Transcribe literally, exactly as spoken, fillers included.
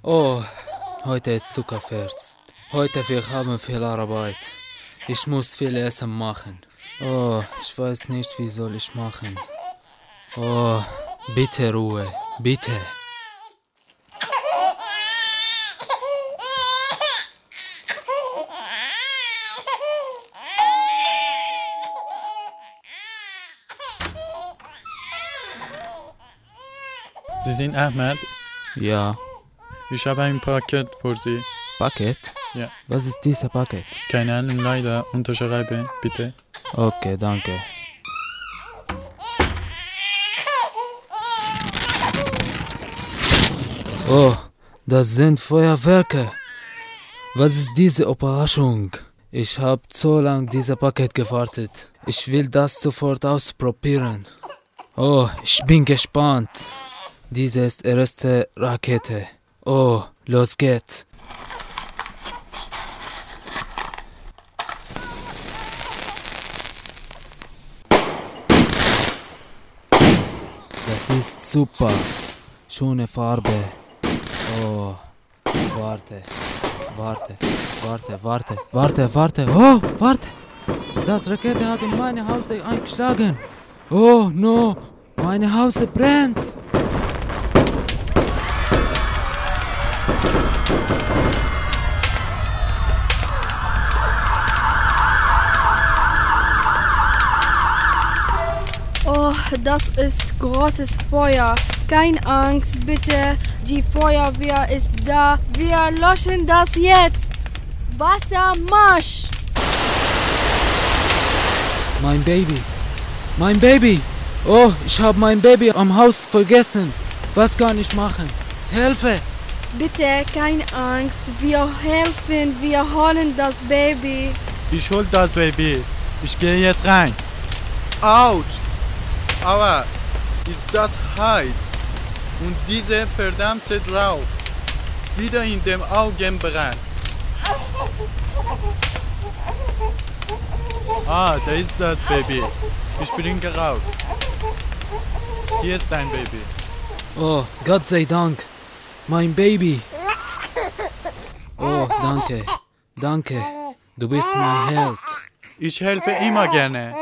Oh, heute ist Zuckerfest. Heute wir haben viel Arbeit. Ich muss viel Essen machen. Oh, ich weiß nicht, wie soll ich machen. Oh, bitte Ruhe, bitte. Sie sind Ahmed? Ja. Ich habe ein Paket für Sie. Paket? Ja. Was ist dieses Paket? Keine Ahnung, leider. Unterschreiben, bitte. Okay, danke. Oh, das sind Feuerwerke. Was ist diese Überraschung? Ich habe so lange dieses Paket gewartet. Ich will das sofort ausprobieren. Oh, ich bin gespannt. Diese ist die erste Rakete. Oh, los geht's. Das ist super. Schöne Farbe. Oh, warte, warte, warte, warte, warte, warte. Oh, warte. Das Rakete hat in meine Haus eingeschlagen. Oh, no. Meine Haus brennt. Oh, das ist großes Feuer. Keine Angst, bitte. Die Feuerwehr ist da. Wir löschen das jetzt. Wassermarsch! Mein Baby. Mein Baby. Oh, ich habe mein Baby am Haus vergessen. Was kann ich machen? Hilfe! Bitte, keine Angst. Wir helfen. Wir holen das Baby. Ich hol das Baby. Ich gehe jetzt rein. Autsch! Aua! Ist das heiß? Und diese verdammte Rauch. Wieder in dem Augen brennt. Ah, da ist das Baby. Ich bringe raus. Hier ist dein Baby. Oh, Gott sei Dank. Mein Baby. Oh, danke. Danke. Du bist mein Held. Ich helfe immer gerne.